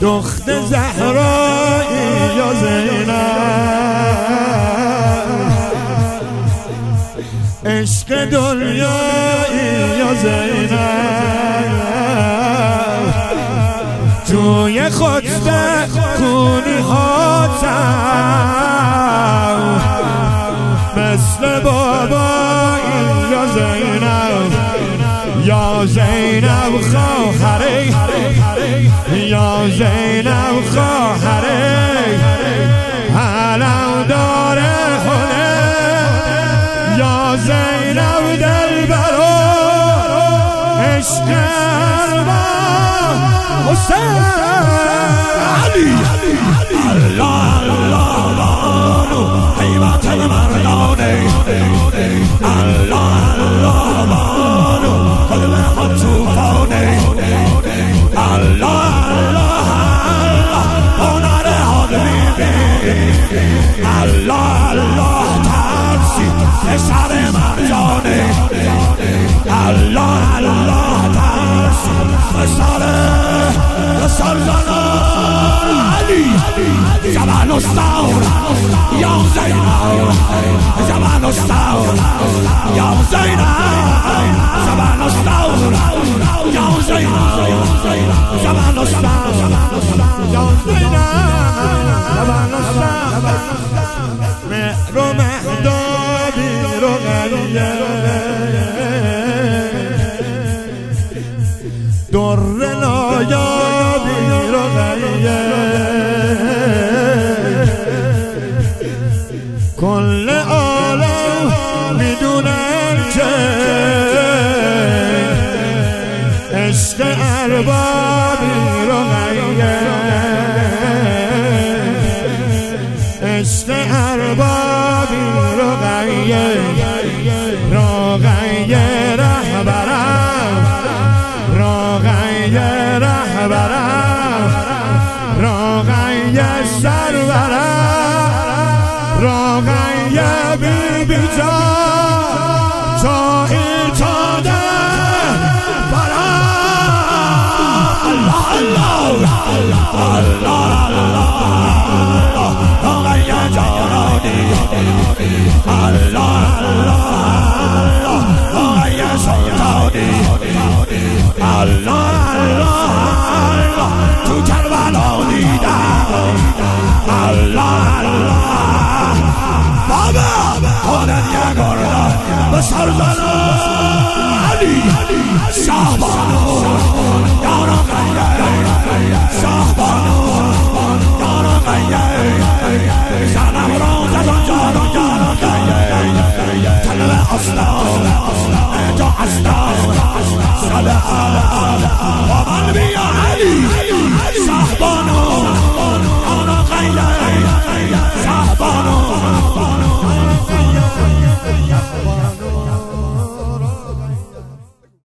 دخت زهرایی یا زینب، عشق دنیایی یا زینب، جوی خطبه کونی هاتم مثل بابایی یا زینب، یا زینب خواهره، یا زینب خواهره علم داره خونه، یا زینب دلبرو عشق ارباب حسین علی. الله الله بانو حیبت مردانه، الله الله بانو قلب خود توفانه، الله الله هنر حاضری، الله الله ترسی سر مرجانه، الله الله ترسی سر علی. جبل الثور یا زینب، جبل الثور یا زینب، جبل الثور یا زینب، جبل الثور یا زینب، جبل الثور مهر و مهدادی رقیه، در نایابی رقیه، کل عالم میدونن که عشق اربابی رقیه، عشق اربابی رقیه، رقیه رهبرم، رقیه رهبرم، رقیه سرورم، رقیه بی بی جان جایی تاده برم. الله الله الله الله رقیه جانانی، الله الله رقیه سلطانی، الله الله تو کربلا دیدم، الله الله بابا خودت یگارده به سر زنم علی. شهبانو یا رقیه، شهبانو یا رقیه، زنم را زدن جانو یا رقیه، کلمه اصلا اینجا اصلا صدق